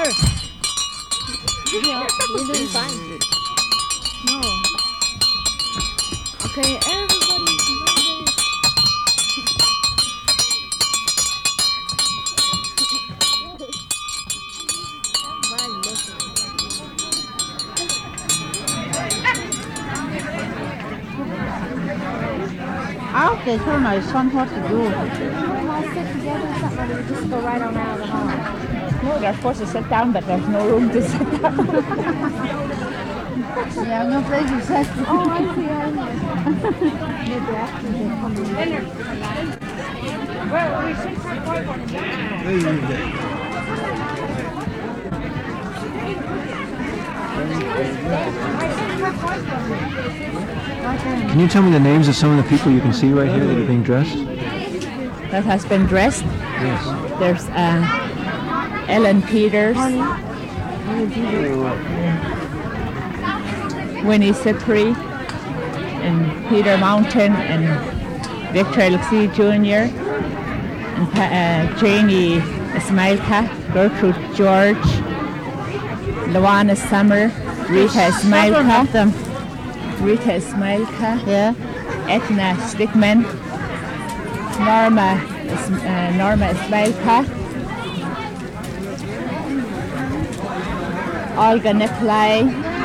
Yeah, you're doing fine. No. Okay, everybody's invited. I have to tell my son what to do. We all sit together or something, or we just go right on out of the hall. No, they're supposed to sit down, but there's no room to sit down. Yeah, no place to sit. Oh, I see, Maybe after they come in. Well, we should have quite one. Can you tell me the names of some of the people you can see right here that are being dressed? That has been dressed. Yes. There's Ellen Peters, Winnie Cypri, and Peter Mountain, and Victor Alexie Jr., and Janie Ismailka, Gertrude George, Luana Summer, Rita Ismailka, Yeah. Etna Stickman, Norma Ismailka, Olga Nikolai.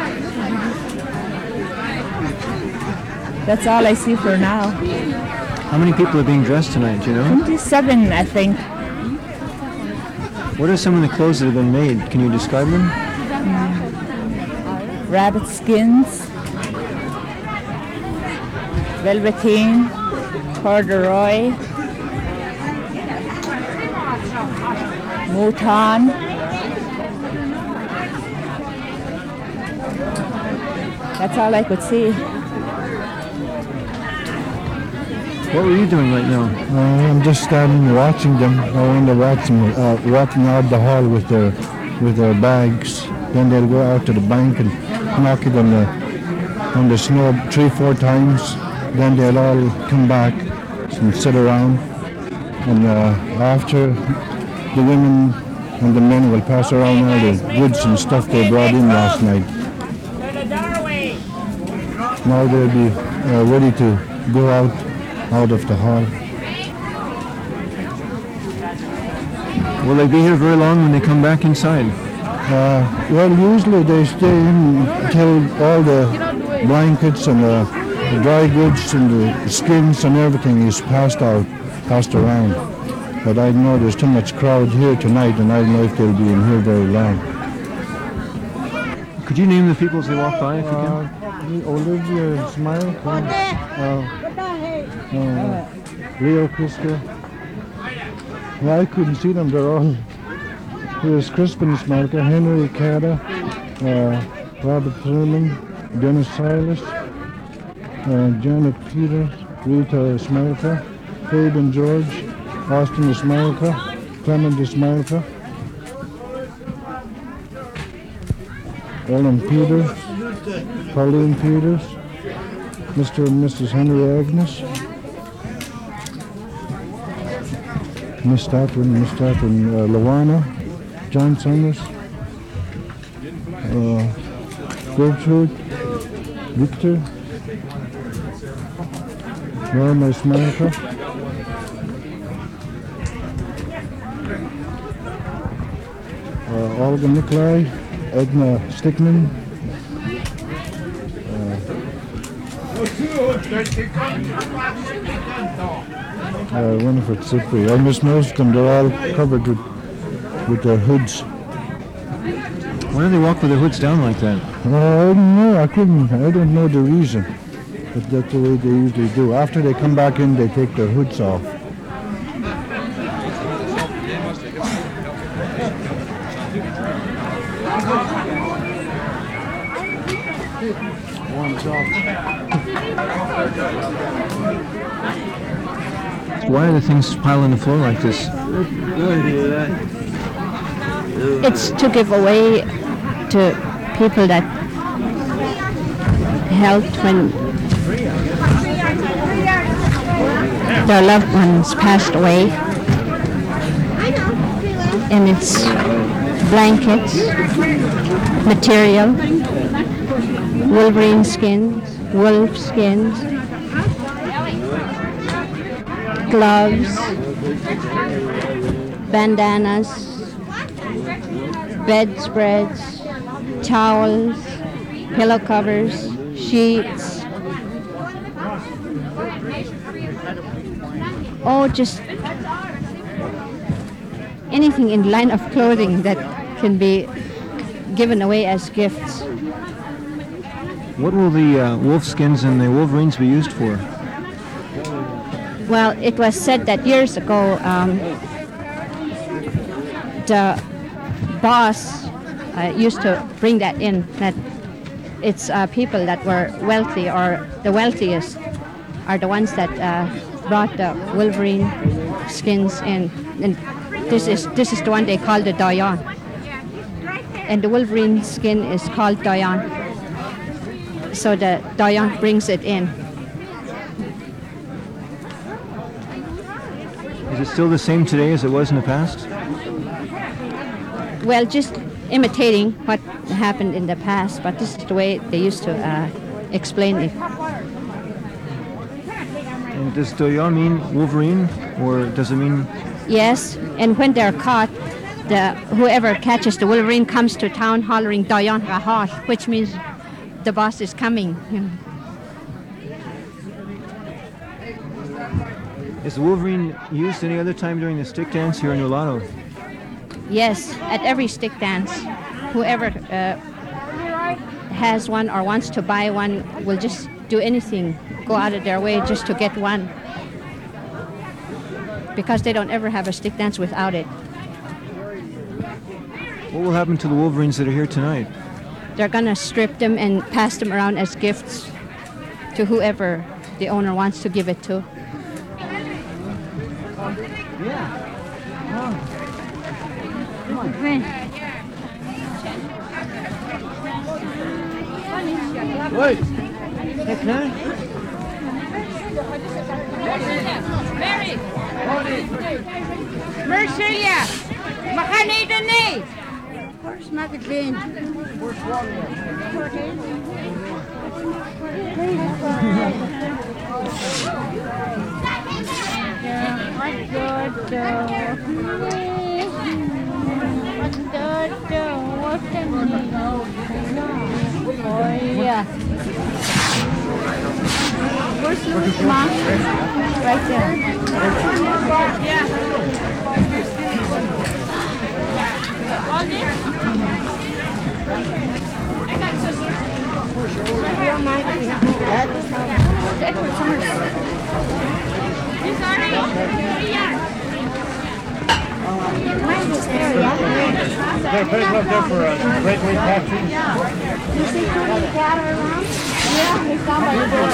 That's all I see for now. How many people are being dressed tonight, do you know? 27, I think. What are some of the clothes that have been made? Can you describe them? Rabbit skins, velveteen, corduroy, mouton. That's all I could see. What were you doing right now? I'm just standing watching them. I want to watch them walking out the hall with their bags. Then they'll go out to the bank and knock it on the snow 3-4 times. Then they'll all come back and sit around. And after, the women and the men will pass around all the goods and stuff they brought in last night. Now they'll be ready to go out of the hall. Will they be here very long when they come back inside? Well, usually they stay in until all the blankets and the dry goods and the skins and everything is passed around. But I know there's too much crowd here tonight, and I don't know if they'll be in here very long. Could you name the people as they walk by, if you can? Olivia Smile, Leo Christa. Yeah, I couldn't see them. They're all. Here's Crispin Smalka, Henry Cada, Robert Thurman, Dennis Silas, Janet Peters, Rita Smalka, Fabian George, Austin Smalka, Clement Smalka, Ellen Peters, Pauline Peters, Mr. and Mrs. Henry Agnes, Miss Catherine, Luana, John Summers, Gertrude, Victor, Norma Smalka, Olga Nikolai, Edna Stickman, Winifred Cypri. I missed most of them. They're all covered with their hoods. Why do they walk with their hoods down like that? I don't know. I don't know the reason. But that's the way they usually do. After they come back in, they take their hoods off. Why are the things piled on the floor like this? It's to give away to people that helped when their loved ones passed away. And it's blankets, material, wolverine skins, wolf skins, gloves, bandanas, bedspreads, towels, pillow covers, sheets. Oh, just anything in line of clothing that can be given away as gifts. What will the wolf skins and the wolverines be used for? Well, it was said that years ago the boss used to bring that in, that it's people that were wealthy or the wealthiest are the ones that brought the wolverine skins in. And this is the one they call the Dayan. And the wolverine skin is called Dayan. So the Dayan brings it in. Is it still the same today as it was in the past? Well, just imitating what happened in the past, but this is the way they used to explain it. And does Dayan mean wolverine, or does it mean... Yes, and when they're caught, whoever catches the wolverine comes to town hollering Dayan Rahal, which means the boss is coming. Is the wolverine used any other time during the stick dance here in Nulato? Yes, at every stick dance, whoever has one or wants to buy one will just do anything, go out of their way just to get one, because they don't ever have a stick dance without it. What will happen to the wolverines that are here tonight? They're gonna strip them and pass them around as gifts to whoever the owner wants to give it to. Wait! Mary! Mercelia! Makanidani! Where's Magdalene? Oh, yeah. Where's Louis' mom? Right there. They're putting up there for a great weight taxi. You see Tony Cat around? Yeah, he's down by the door.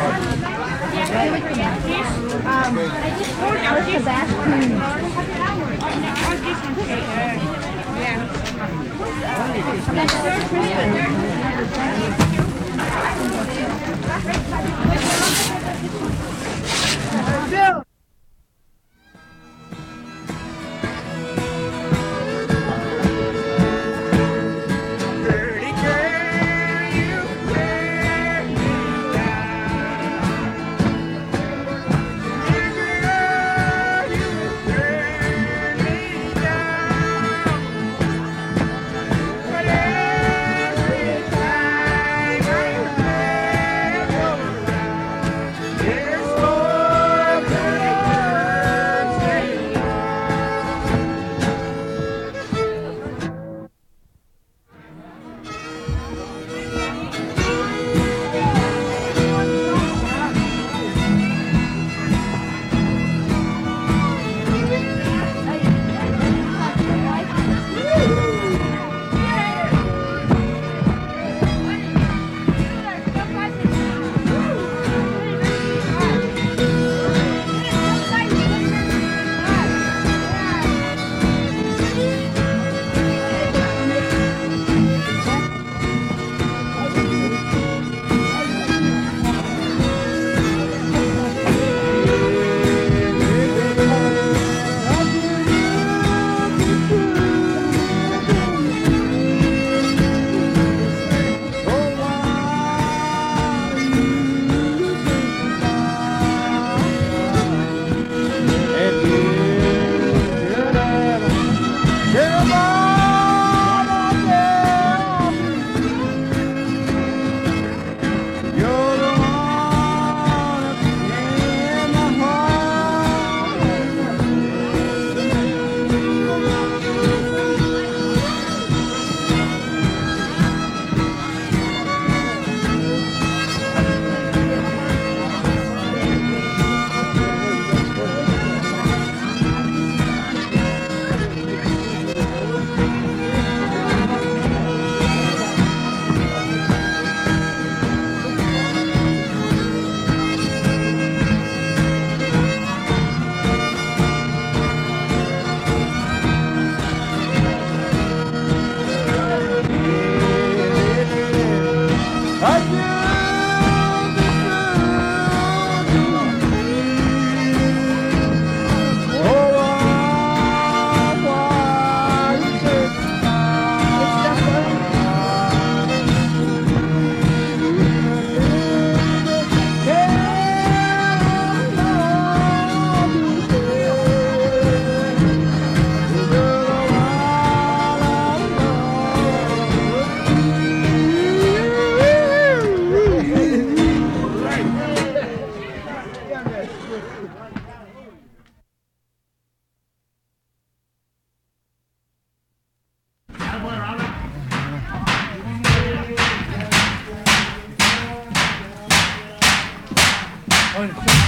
Where's Sebastian? There's more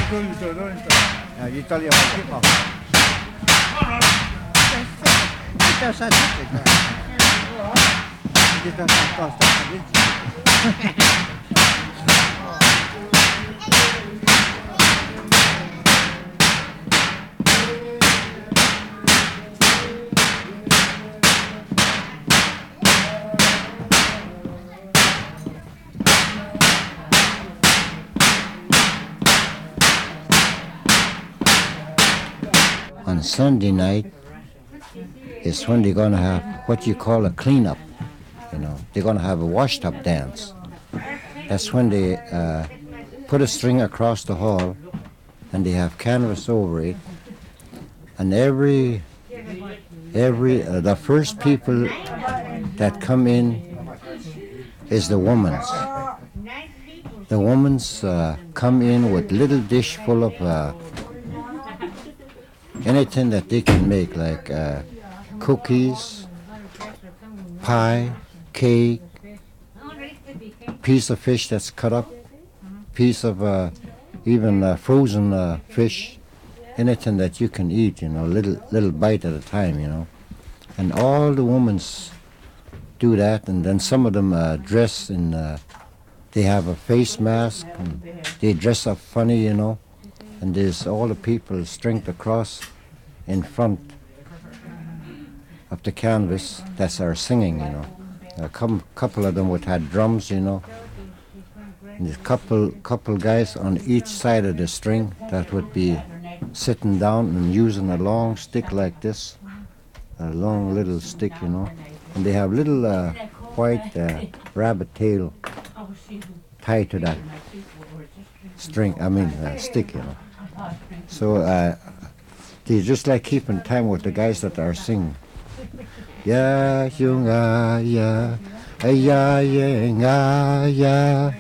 On Sunday night is when they're going to have what you call a cleanup. You know, they're going to have a washed-up dance. That's when they put a string across the hall and they have canvas over it. And the first people that come in is the women's. The women's come in with little dish full of anything that they can make, like cookies, pie, cake, piece of fish that's cut up, piece of even frozen fish, anything that you can eat, you know, little bite at a time, you know. And all the women do that, and then some of them dress in, they have a face mask, and they dress up funny, you know. And there's all the people stringed across in front of the canvas that are singing, you know. A couple of them would have drums, you know. And there's couple guys on each side of the string that would be sitting down and using a long stick like this, a long little stick, you know. And they have little white rabbit tail tied to that stick, you know. So they just like keeping time with the guys that are singing. Ya yung ya, ya ya ya,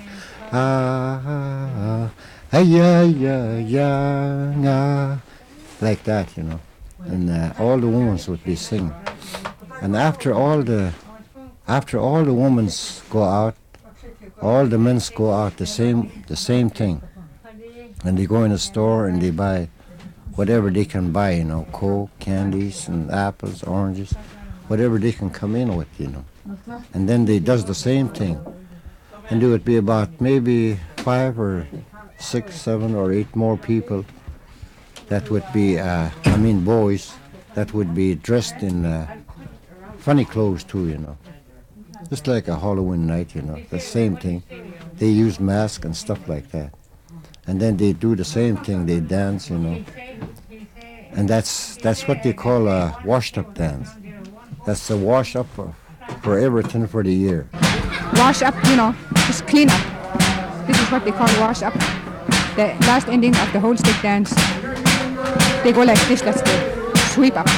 ya, like that, you know. And all the women would be singing. And after all the women go out, all the men go out the same thing. And they go in a store and they buy whatever they can buy, you know, Coke, candies, and apples, oranges, whatever they can come in with, you know. And then they does the same thing. And there would be about maybe 5 or 6, 7 or 8 more people that would be, boys, that would be dressed in funny clothes too, you know. Just like a Halloween night, you know, the same thing. They use masks and stuff like that. And then they do the same thing, they dance, you know. And that's what they call a washed-up dance. That's a wash-up for everything for the year. Wash up, you know, just clean up. This is what they call wash up. The last ending of the whole stick dance, they go like this, that's the sweep up.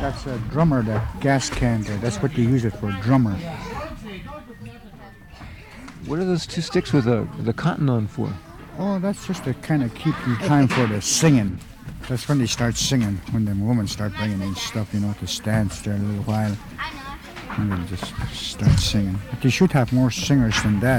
That's a drummer, that gas can there. That's what they use it for, drummer. What are those two sticks with the cotton on for? Oh, that's just to kind of keep in time for the singing. That's when they start singing, when the women start bringing in stuff, you know, to dance there a little while. And they'll just start singing. But they should have more singers than that.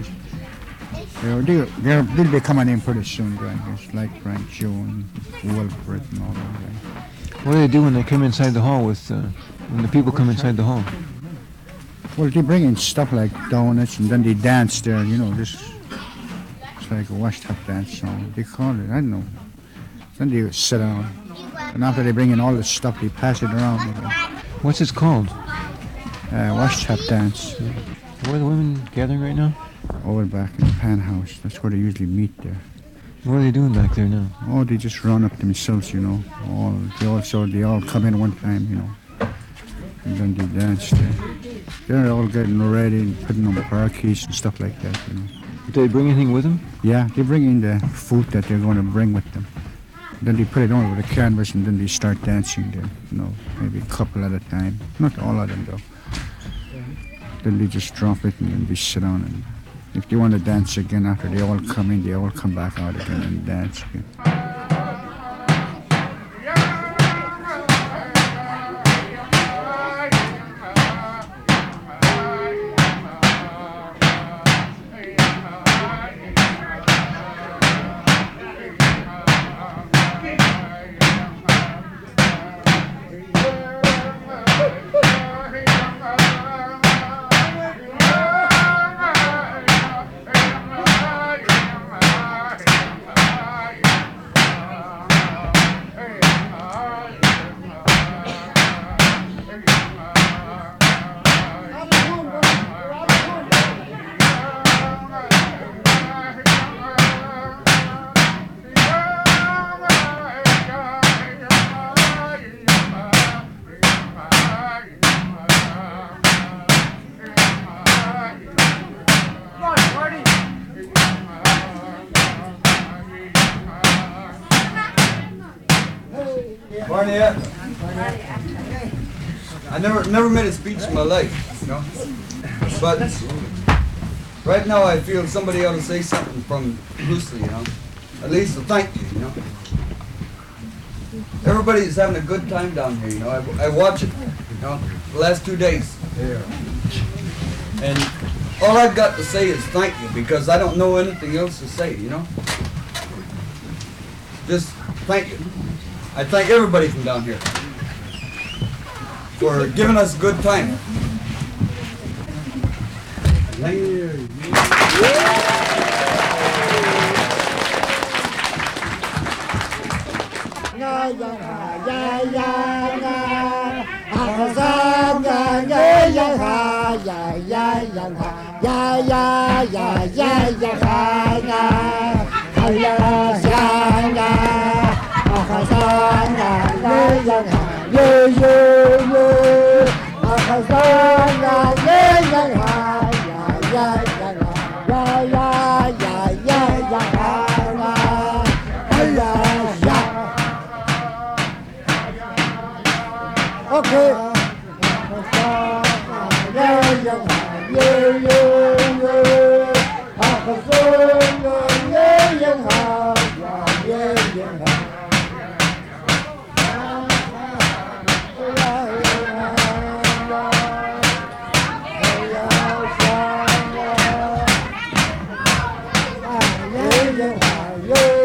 They'll be coming in pretty soon, grandkids, like Frank Joe and Wilfred and all that. What do they do when they come inside the hall when the people come inside the hall? Well, they bring in stuff like donuts and then they dance there, you know, it's like a washtub dance song. They call it, I don't know. Then they sit down. And after they bring in all the stuff, they pass it around. What's this called? Washtub dance. Where are the women gathering right now? Over back in the pan house. That's where they usually meet there. What are they doing back there now? Oh, they just run up themselves, you know. They all come in one time, you know. And then they dance there. They're all getting ready and putting on parakeets and stuff like that, you know. Do they bring anything with them? Yeah, they bring in the food that they're going to bring with them. Then they put it on with a canvas and then they start dancing there, you know, maybe a couple at a time. Not all of them, though. Then they just drop it and then they sit down. And if they want to dance again after they all come in, they all come back out again and dance again. Barnett. I never made a speech in my life, you know. But right now I feel somebody ought to say something from Lucy, you know. At least a thank you, you know. Everybody's having a good time down here, you know. I watch it, you know, the last 2 days. And all I've got to say is thank you, because I don't know anything else to say, you know. Just thank you. I thank everybody from down here for giving us a good time. Thank you. Yeah.